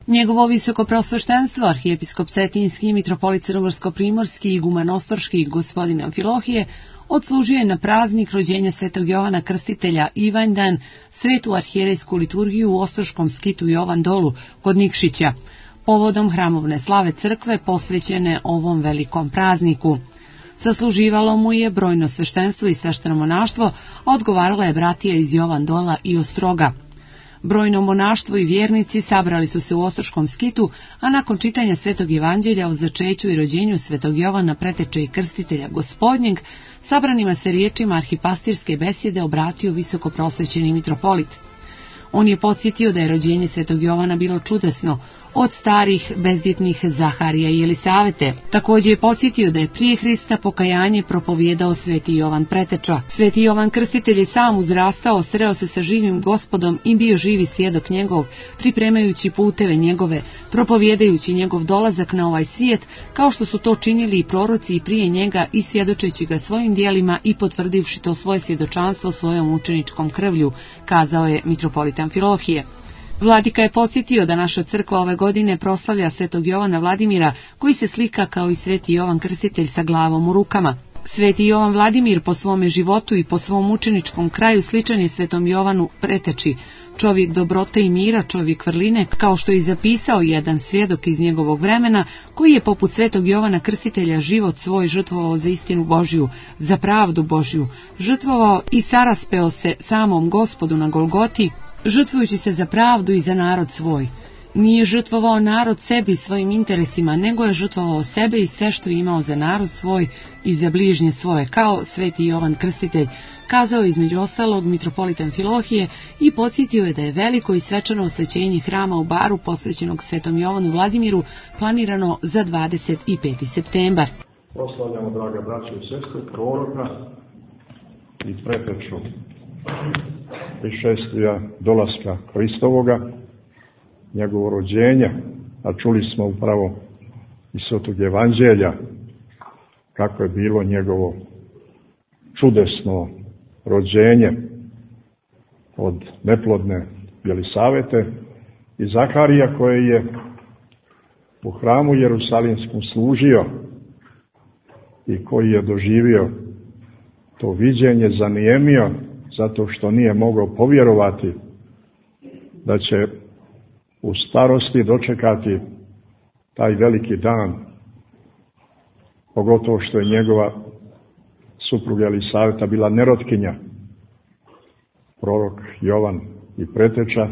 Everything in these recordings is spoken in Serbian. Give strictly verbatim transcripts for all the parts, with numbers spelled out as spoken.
Njegovo visokopreosveštenstvo, arhijepiskop Cetinski, mitropolit Crnogorsko-primorski i iguman Ostroški gospodin Amfilohije, odslužio je na praznik rođenja svetog Jovana Krstitelja Ivanjdan svetu arhijerejsku liturgiju u Ostroškom skitu Jovan Dolu kod Nikšića, povodom hramovne slave crkve posvećene ovom velikom prazniku. Sasluživalo mu je brojno sveštenstvo i svešteno monaštvo, a odgovarala je bratija iz Jovan Dola i Ostroga. Brojno monaštvo i vjernici sabrali su se u Ostroškom skitu, a nakon čitanja Svetog Evanđelja o začeću i rođenju Svetog Jovana Preteče i Krstitelja Gospodnjeg, sabranima se riječima arhipastirske besjede obratio visokoprosvećeni mitropolit. On je podsjetio da je rođenje Svetog Jovana bilo čudesno od starih bezdjetnih Zaharija i Jelisavete. Također je podsjetio da je prije Hrista pokajanje propovijedao Sveti Jovan Preteča. Sveti Jovan Krstitelj je sam uzrastao, sreo se sa živim Gospodom i bio živi svjedok njegov, pripremajući puteve njegove, propovijedajući njegov dolazak na ovaj svijet, kao što su to činili i proroci i prije njega, i svjedočeći ga svojim dijelima i potvrdivši to svoje svjedočanstvo svojom učeničkom krvlju, kazao je mitropolit Amfilohije. Vladika je podsjetio da naša crkva ove godine proslavlja svetog Jovana Vladimira, koji se slika kao i sveti Jovan Krstitelj sa glavom u rukama. Sveti Jovan Vladimir po svome životu i po svom učeničkom kraju sličan je svetom Jovanu Preteči, čovjek dobrote i mira, čovjek vrline, kao što je zapisao jedan svjedok iz njegovog vremena, koji je poput svetog Jovana Krstitelja život svoj žrtvovao za istinu Božju, za pravdu Božju, žrtvovao i saraspeo se samom Gospodu na Golgoti, žrtvujući se za pravdu i za narod svoj. Nije žrtvovao narod sebi i svojim interesima, nego je žrtvovao sebe i sve što je imao za narod svoj i za bližnje svoje, kao sveti Jovan Krstitelj, kazao između ostalog mitropolit Amfilohije, i podsjetio je da je veliko i svečano osvećenje hrama u Baru posvećenog svetom Jovanu Vladimiru planirano za dvadeset peti septembar. Proslavljamo, draga braće i sestre, proroka i preteču prišestvija dolaska Hristovoga, njegovo rođenja, a čuli smo upravo iz Svetog Evanđelja kako je bilo njegovo čudesno rođenje od neplodne Jelisavete i Zaharija, koje je u hramu Jerusalimskom služio i koji je doživio to viđenje, zanijemio zato što nije mogao povjerovati da će u starosti dočekati taj veliki dan, pogotovo što je njegova supruga Jelisaveta bila nerotkinja, prorok Jovan i Preteča,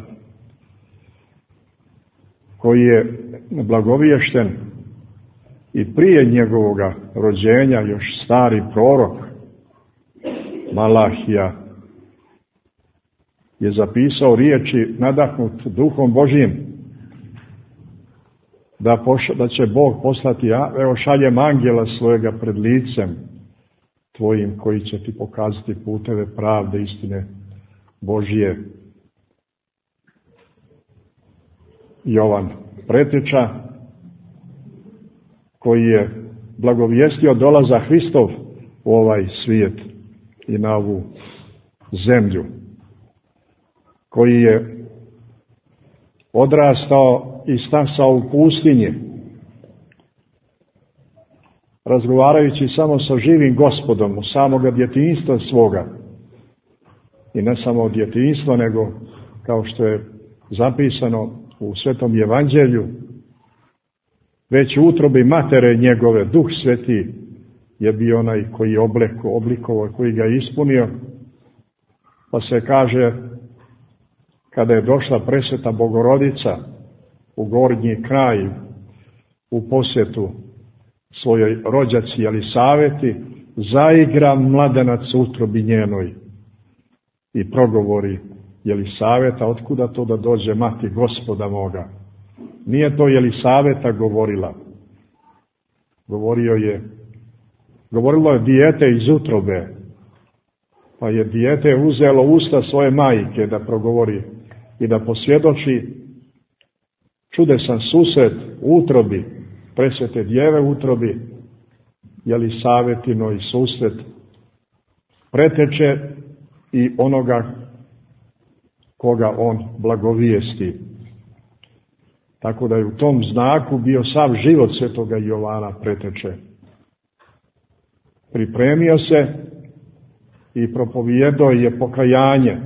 koji je blagoviješten i prije njegovoga rođenja, još stari prorok Malahija je zapisao riječi nadahnut Duhom Božjim da, poš- da će Bog poslati, evo šaljem angela svojega pred licem tvojim, koji će ti pokazati puteve pravde, istine Božje. Jovan Preteča, koji je blagovijestio dolaza Hristov u ovaj svijet i na ovu zemlju, koji je odrastao i stasao u pustinji, razgovarajući samo sa živim Gospodom, u samoga djetinjstva svoga. I ne samo od djetinjstva, nego kao što je zapisano u Svetom Evanđelju, već u utrobi matere njegove, Duh Sveti je bio onaj koji je obleko, oblikovao, koji ga je ispunio. Pa se kaže, kada je došla presveta Bogorodica u gornji kraj u posjetu svojoj rođaci Jelisaveti, zaigra mladenac u utrobi njenoj i progovori Jelisaveta, otkuda to da dođe mati Gospoda moga? Nije to Jelisaveta govorila. Govorio je, govorilo je dijete iz utrobe, pa je dijete uzelo usta svoje majke da progovori i da posvjedoči čudesan susret u utrobi, presvete djeve u utrobi, Jelisavetino i susret Preteče i onoga koga on blagovijesti. Tako da je u tom znaku bio sav život svetoga Jovana preteče. Pripremio se i propovijedao je pokajanje.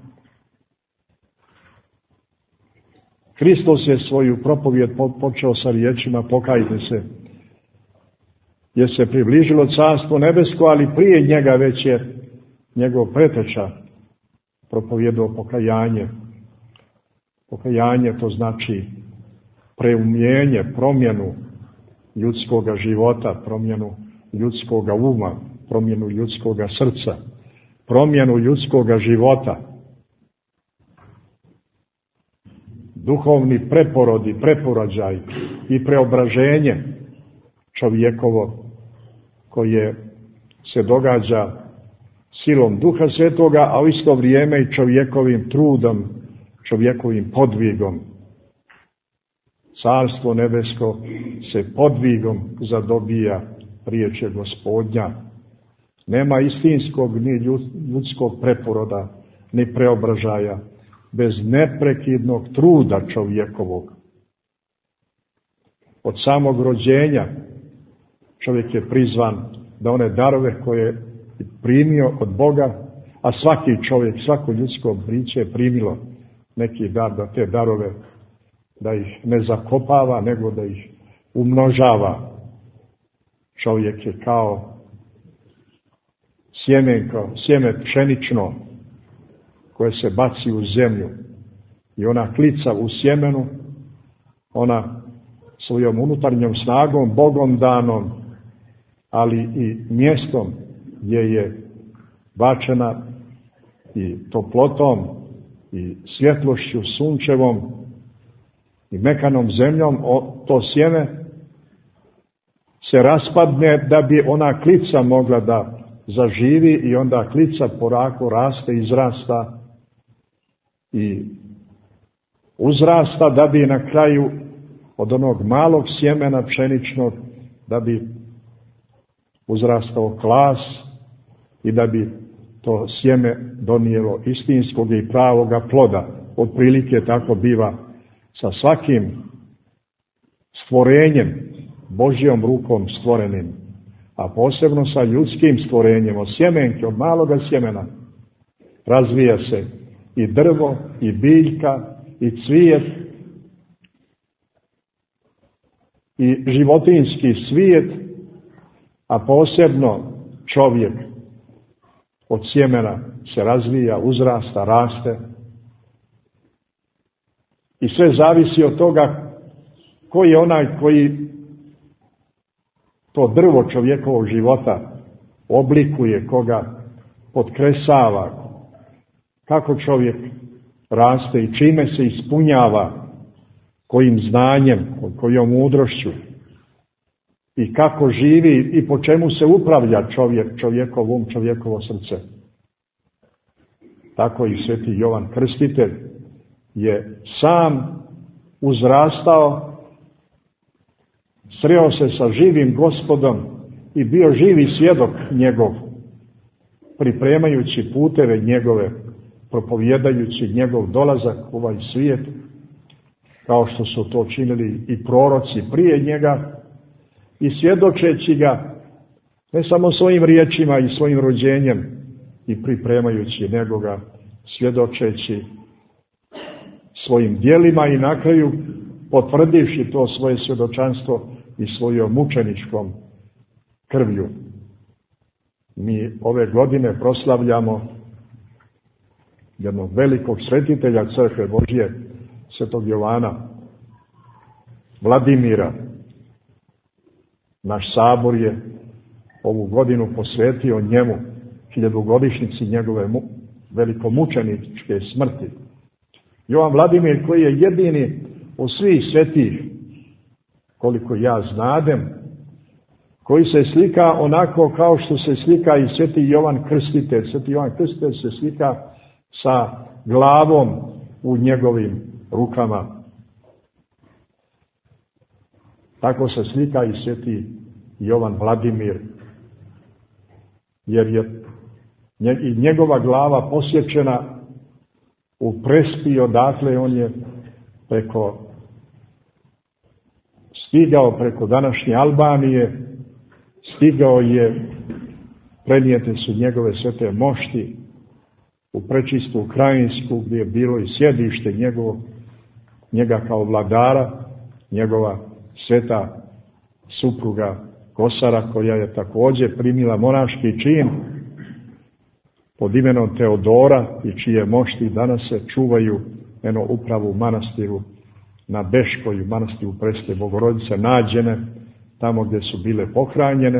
Hristos je svoju propovijed počeo sa riječima pokajte se, jer se približilo carstvo nebesko, ali prije njega već je njegov preteča propovijedao pokajanje. Pokajanje to znači preumljenje, promjenu ljudskoga života, promjenu ljudskoga uma, promjenu ljudskoga srca, promjenu ljudskoga života. Duhovni preporod i preporođaj i preobraženje čovjekovo koje se događa silom Duha Svetoga, a u isto vrijeme i čovjekovim trudom, čovjekovim podvigom. Carstvo nebesko se podvigom zadobija, riječ je Gospodnja. Nema istinskog ni ljudskog preporoda, ni preobražaja, bez neprekidnog truda čovjekovog. Od samog rođenja čovjek je prizvan da one darove koje je primio od Boga, a svaki čovjek, svako ljudsko biće je primilo neki dar, da te darove, da ih ne zakopava, nego da ih umnožava. Čovjek je kao sjemenko, sjeme pšenično koje se baci u zemlju i ona klica u sjemenu, ona svojom unutarnjom snagom, Bogom danom, ali i mjestom gdje je bačena i toplotom i svjetlošću sunčevom i mekanom zemljom, to sjeme se raspadne da bi ona klica mogla da zaživi i onda klica polako raste, izrasta i uzrasta da bi na kraju od onog malog sjemena pšeničnog da bi uzrastao klas i da bi to sjeme donijelo istinskog i pravoga ploda. Otprilike tako biva sa svakim stvorenjem, Božjom rukom stvorenim, a posebno sa ljudskim stvorenjem, od sjemenke, od maloga sjemena, razvija se i drvo, i biljka, i cvijet, i životinjski svijet, a posebno čovjek od sjemena se razvija, uzrasta, raste. I sve zavisi od toga ko je onaj koji to drvo čovjekovog života oblikuje, koga potkresava, kako čovjek raste i čime se ispunjava, kojim znanjem, kojom mudrošću i kako živi i po čemu se upravlja čovjek, čovjekov um, čovjekovo srce. Tako i sveti Jovan Krstitelj je sam uzrastao, sreo se sa živim Gospodom i bio živi svjedok njegov, pripremajući puteve njegove, propovjedajući njegov dolazak u ovaj svijet, kao što su to činili i proroci prije njega, i svjedočeći ga ne samo svojim riječima i svojim rođenjem i pripremajući njegoga, svjedočeći svojim djelima i na kraju potvrdivši to svoje svjedočanstvo i svojom mučeničkom krvlju. Mi ove godine proslavljamo jednog velikog svetitelja Crkve Božje, svetog Jovana Vladimira. Naš sabor je ovu godinu posvetio njemu, hiljadugodišnjici njegove mu, velikomučeničke smrti. Jovan Vladimir, koji je jedini od svih svetih, koliko ja znadem, koji se slika onako kao što se slika i sveti Jovan Krstitelj. Sveti Jovan Krstitelj se slika sa glavom u njegovim rukama. Tako se slika i sveti Jovan Vladimir, jer je i njegova glava posječena u Prespi, odakle on je preko stigao preko današnje Albanije, stigao je, prenijete su njegove svete mošti u prečistu Krajinsku, gdje je bilo i sjedište njegovo, njega kao vladara, njegova sveta supruga Kosara, koja je također primila monaški čin pod imenom Teodora i čije mošti danas se čuvaju eno upravo u manastiru na Beškoj, u manastiru Preske Bogorodice, nađene tamo gdje su bile pohranjene.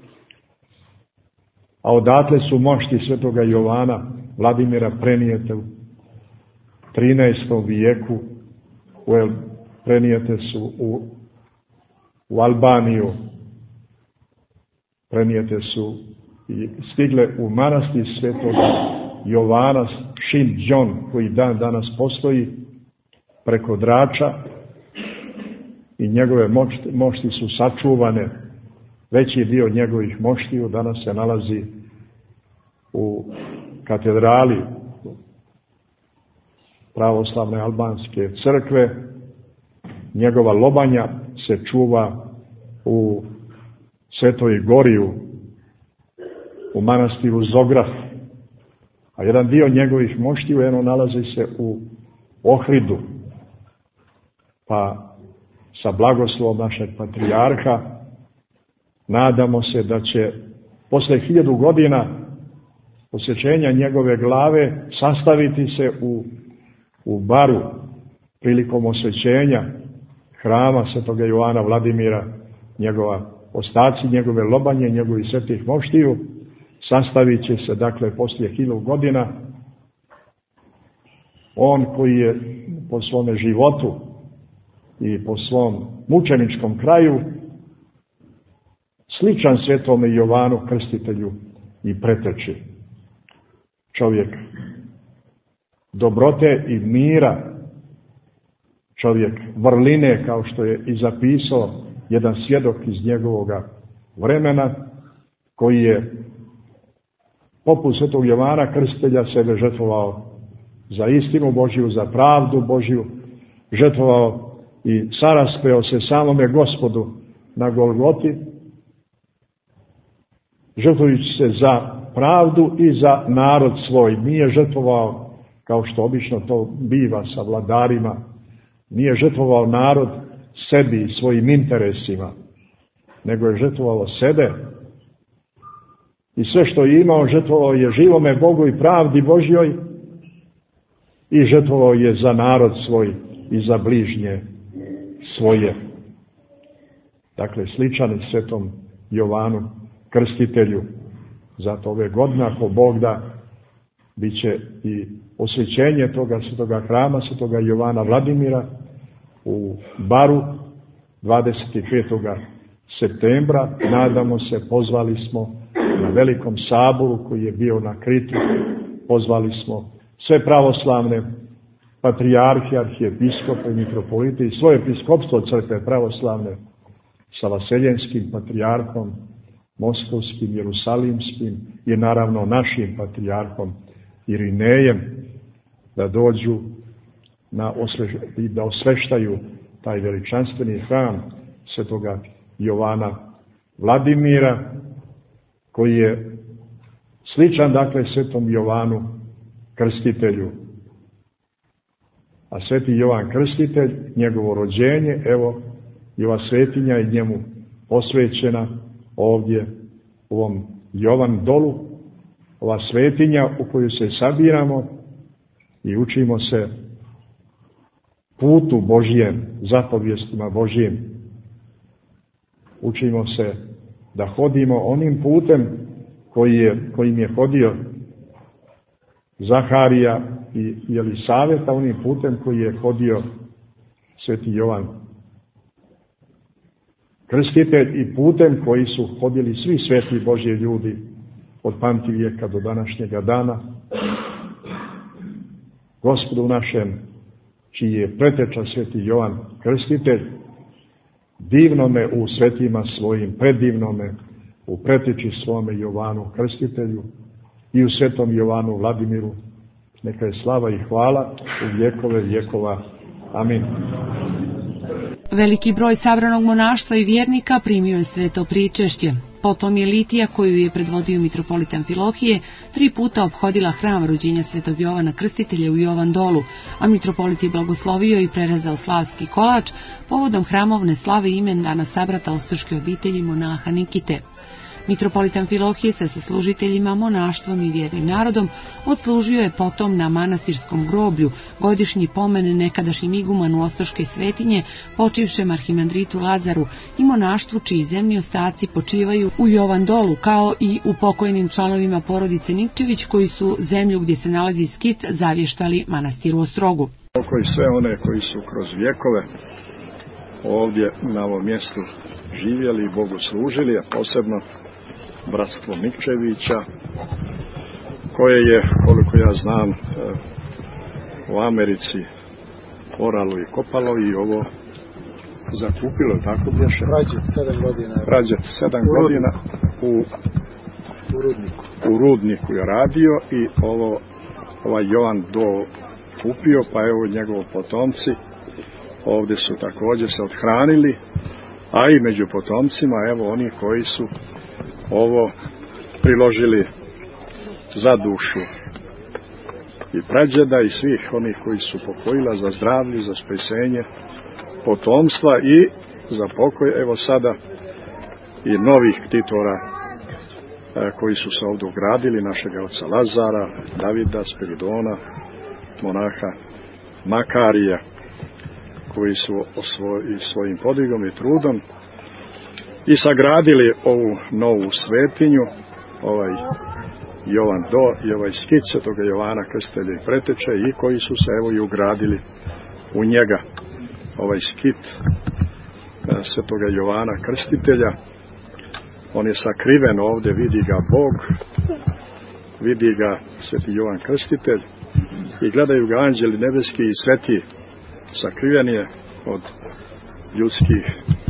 A odatle su mošti svetoga Jovana Vladimira prenijete u trinaestom vijeku, prenijete su u, u Albaniju, prenijete su i stigle u manastir svetoga Jovana Šindžon, koji dan danas postoji preko Drača, i njegove mošti, mošti su sačuvane. Veći dio njegovih moštiju danas se nalazi u katedrali pravoslavne albanske crkve. Njegova lobanja se čuva u Svetoj Gori, u manastiru Zograf, a jedan dio njegovih moštiju eno nalazi se u Ohridu. Pa sa blagoslovom našeg patrijarha nadamo se da će posle hiljadu godina posjećenja njegove glave sastaviti se u, u Baru prilikom osvećenja hrama svetoga Jovana Vladimira, njegova ostaci, njegove lobanje, njegovih svetih moštiju, sastavit će se dakle poslije hiljadu godina. On koji je po svome životu i po svom mučeničkom kraju sličan svetome Jovanu Krstitelju i preteči. Čovjek dobrote i mira, čovjek vrline, kao što je i zapisao jedan svjedok iz njegovoga vremena, koji je poput svetog Jovana Krstitelja sebe žrtvovao za istinu Božju, za pravdu Božju, žrtvovao i saraspeo se samome Gospodu na Golgoti, žrtvujući se za pravdu i za narod svoj. Nije žrtvovao, kao što obično to biva sa vladarima, nije žrtvovao narod sebi i svojim interesima, nego je žrtvovao sebe i sve što je imao žrtvovao je živome Bogu i pravdi Božjoj i žrtvovao je za narod svoj i za bližnje svoje. Dakle, sličan je svetom Jovanu Krstitelju. Zato ove godine, ako Bog da, bit će i osvećenje toga svetoga hrama, svetoga Jovana Vladimira u Baru dvadeset petog septembra. Nadamo se, pozvali smo na velikom saboru koji je bio na Kritu, pozvali smo sve pravoslavne patrijarhe, arhijepiskope, mitropolite i svoje episkopstvo crkve pravoslavne sa vaseljenskim patrijarhom, moskovskim, jerusalimskim i naravno našim patrijarhom Irinejem, da dođu na osve, i da osveštaju taj veličanstveni hram svetoga Jovana Vladimira, koji je sličan dakle svetom Jovanu Krstitelju. A sveti Jovan Krstitelj, njegovo rođenje, evo i ova svetinja je njemu posvećena ovdje u ovom Jovan dolu, ova svetinja u koju se sabiramo i učimo se putu Božjem, zapovjestima Božjim. Učimo se da hodimo onim putem koji je, kojim je hodio Zaharija i Jelisaveta, onim putem koji je hodio sveti Jovan Krstitelj i putem koji su hodili svi sveti Božji ljudi od pamtivijeka do današnjega dana. Gospodu našem, čiji je preteča sveti Jovan Krstitelj, divno me u svetima svojim, predivno me u preteči svome Jovanu Krstitelju i u svetom Jovanu Vladimiru, neka je slava i hvala u vjekove vjekova. Amin. Veliki broj sabranog monaštva i vjernika primio je sveto pričešće. Potom je litija, koju je predvodio mitropolit Amfilohije, tri puta ophodila hram rođenja svetog Jovana Krstitelja u Jovandolu, a mitropolit je blagoslovio i prerezao slavski kolač povodom hramovne slave imendana sabrata ostroške obitelji monaha Nikite. Mitropolit Amfilohije sa saslužiteljima, monaštvom i vjernim narodom odslužio je potom na manastirskom groblju godišnji pomen nekadašnjim igumanu Ostroške svetinje, počivšem arhimandritu Lazaru i monaštvu čiji zemlji ostaci počivaju u Jovandolu, kao i u pokojnim članovima porodice Nikčević koji su zemlju gdje se nalazi skit zavještali manastiru Ostrogu. Oko i sve one koji su kroz vjekove ovdje na ovom mjestu živjeli i Bogu služili, a posebno bratstvo Nikčevića, koje je, koliko ja znam, u Americi oralo i kopalo i ovo zakupilo, tako bješe? Rađet, sedam godina. Rađet, sedam u godina u, u Rudniku. U Rudniku je radio i ovo, ovaj Jovan do kupio, pa evo njegovi potomci ovdje su također se odhranili, a i među potomcima, evo oni koji su ovo priložili za dušu i prađeda i svih onih koji su pokojila za zdravlje, za spasenje potomstva i za pokoj, evo sada i novih ktitora e, koji su se ovdje ugradili, našega oca Lazara, Davida, Spiridona, monaha Makarija, koji su svoj, svojim podigom i trudom i sagradili ovu novu svetinju, ovaj Jovan do i ovaj skit svetoga Jovana Krstitelja i preteče, i koji su se evo i ugradili u njega. Ovaj skit svetoga Jovana Krstitelja, on je sakriven ovdje, vidi ga Bog, vidi ga sveti Jovan Krstitelj i gledaju ga anđeli nebeski i sveti. Sakriven je od ljudskih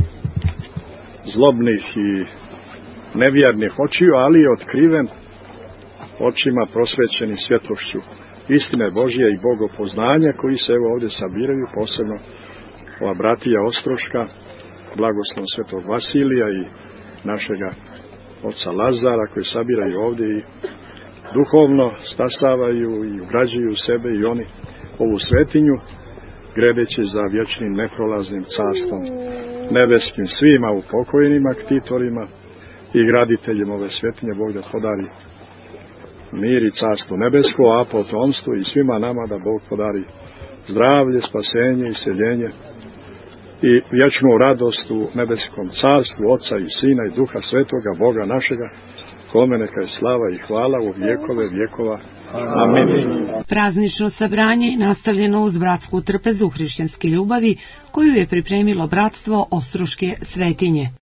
zlobnih i nevjernih očiju, ali je otkriven očima prosvećeni svjetlošću istine Božje i bogopoznanja, koji se evo ovdje sabiraju, posebno ova bratija Ostroška, blagoslov svetog Vasilija i našega oca Lazara, koji sabiraju ovdje i duhovno stasavaju i ugrađuju sebe i oni ovu svetinju, gredeći za vječnim neprolaznim carstvom nebeskim svima upokojnima ktitorima i graditeljima ove svetinje. Bog da podari mir i carstvo nebesko, a potomstvu i svima nama da Bog podari zdravlje, spasenje, iseljenje i vječnu radost u nebeskom carstvu Oca i Sina i Duha Svetoga, Boga našega, kome neka je slava i hvala u vjekove vjekova. Amin. Praznično sabranje je nastavljeno uz bratsku trpezu hrišćanske ljubavi koju je pripremilo bratstvo Ostroške svetinje.